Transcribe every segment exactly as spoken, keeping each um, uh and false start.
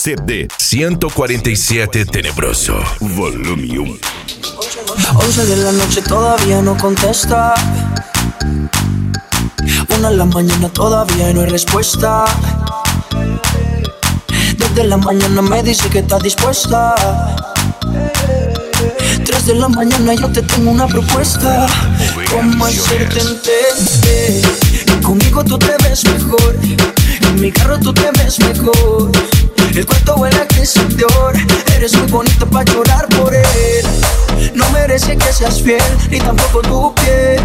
C D ciento cuarenta y siete Tenebroso, volumen uno. Once de la noche todavía no contesta. Una de la mañana todavía no hay respuesta. Desde la mañana me dice que está dispuesta. Tres de la mañana yo te tengo una propuesta. ¿Cómo hacerte entender que conmigo tú te ves mejor? En mi carro tú te ves mejor. El cuarto huele a Christian Dior. Eres muy bonita pa' llorar por él. No merece que seas fiel, ni tampoco tu piel.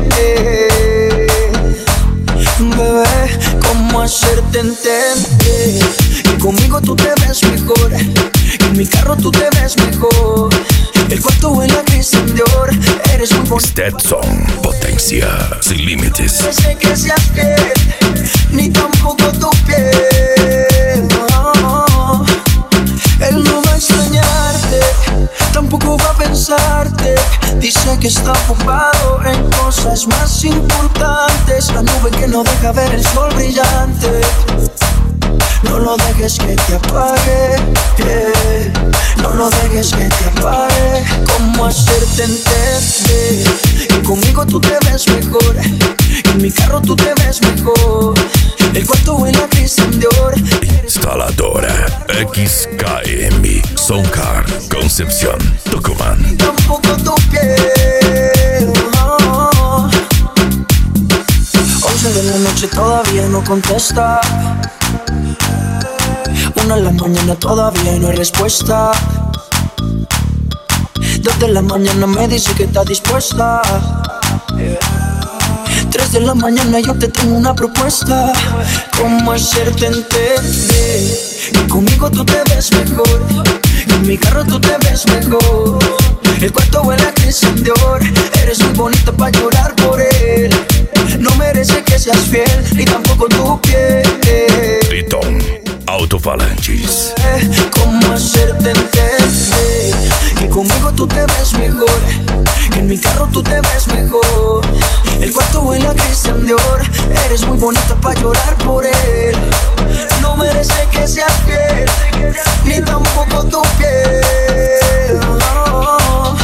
Bebé, ¿cómo hacerte entender que conmigo tú te ves mejor? En mi carro tú te ves mejor. El cuarto huele a Christian Dior. Eres muy bonita. Stetson, potencia sin límites. No merece que seas fiel, ni tampoco tu piel. No, él no va a extrañarte, tampoco va a pensarte. Dice que está ocupado en cosas más importantes. La nube que no deja ver el sol brillante. No lo dejes que te apague, yeah. No lo dejes que te apague. ¿Cómo hacerte entender que conmigo tú te ves mejor? En mi carro tú te ves mejor. El cuarto huele a Christian Dior. Instaladora X K M, Soncar, Concepción, Tucumán. Tampoco tu piel. Oh. Once de la noche todavía no contesta. Una de la mañana todavía no hay respuesta. Dos de la mañana me dice que está dispuesta. Tres de la mañana yo te tengo una propuesta. ¿Cómo hacerte entender que conmigo tú te ves mejor? En mi carro tú te ves mejor. El cuarto huele a Christian Dior. Eres muy bonita pa' llorar por él. No merece que seas fiel, ni tampoco tu piel. Triton, Autofalanges. ¿Cómo hacerte entender que conmigo tú te ves mejor? En mi carro tú te ves mejor. El cuarto huele a Christian Dior. Eres muy bonita pa' llorar por él. No merece que seas fiel, ni tampoco tu piel. Oh.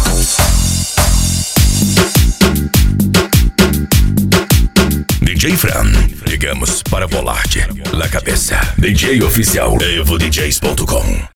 D J Fran, llegamos para volarte la cabeza. D J oficial, evo d js ponto com.